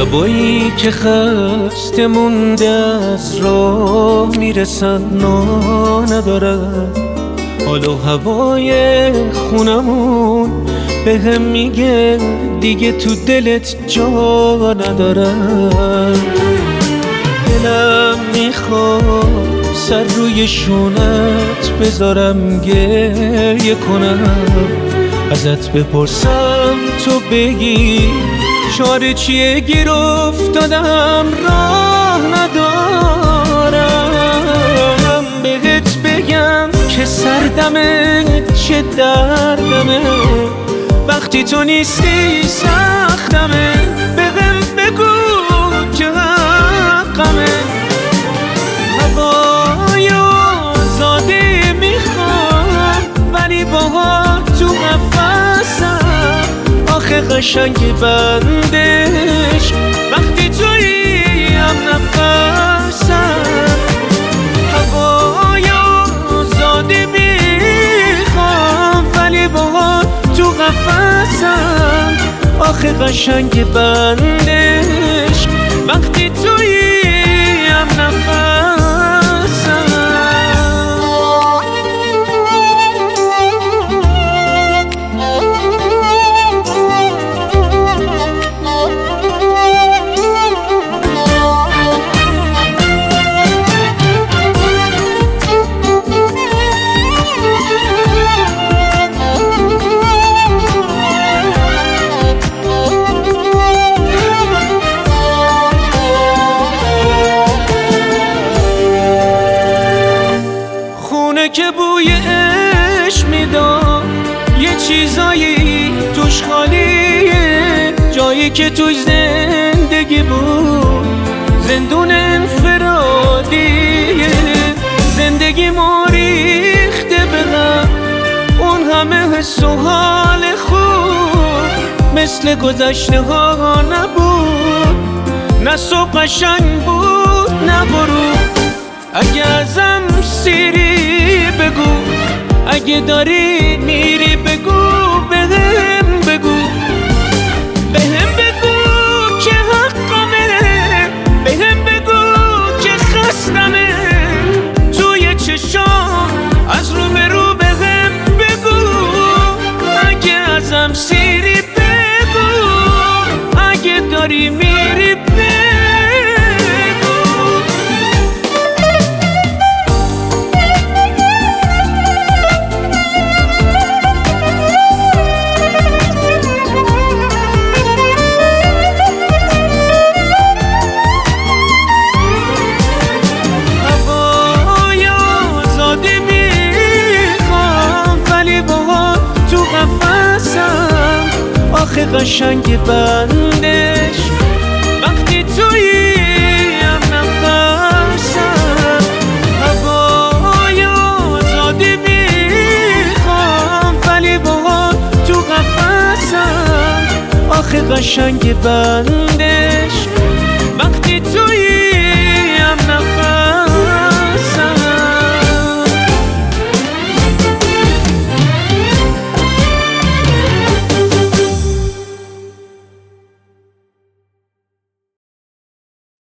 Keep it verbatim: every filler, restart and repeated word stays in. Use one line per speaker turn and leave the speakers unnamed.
شبایی که خسته مونده از راه میرسن نا ندارن، حال و هوای خونمون به هم میگه دیگه تو دلت جا ندارن. دلم میخواد سر روی شونت بذارم گریه کنم، ازت بپرسم تو بگی چاره چیه، گیر افتادم راه ندارم. بهت بگم که سردمه چه دردمه، وقتی تو نیستی سختمه. بهم بگو که حقمه، هوای آزاده میخوام ولی باهات تو قفسم. آخه قشنگ بندش وقتی تویی هم نفسم. هوای آزاده میخوام ولی باهات تو قفسم. آخه قشنگ بندش وقتی تویی هم نفسم. که بوی عشق میداد یه چیزایی توش خالیه، جایی که توش زندگی بود زندون انفرادیه. زندگی ما ریخته به غم، اون همه حس و حال خوب مثل گذشته ها نبود. نه صبح قشنگ بود نه غروب. اگه ازم سیری بگو، اگه داری میری بگو، بهم بگو بهم بگو که حقمه، بهم بگو که خستمه. توی چشام از رو به رو بهم بگو، اگه ازم سیری بگو، اگه داری میری بگو. آخه قشنگ بندش وقتی تویی هم نفسم. هوای آزادی میخوام ولی باهات تو قفسم. آخه قشنگ بندش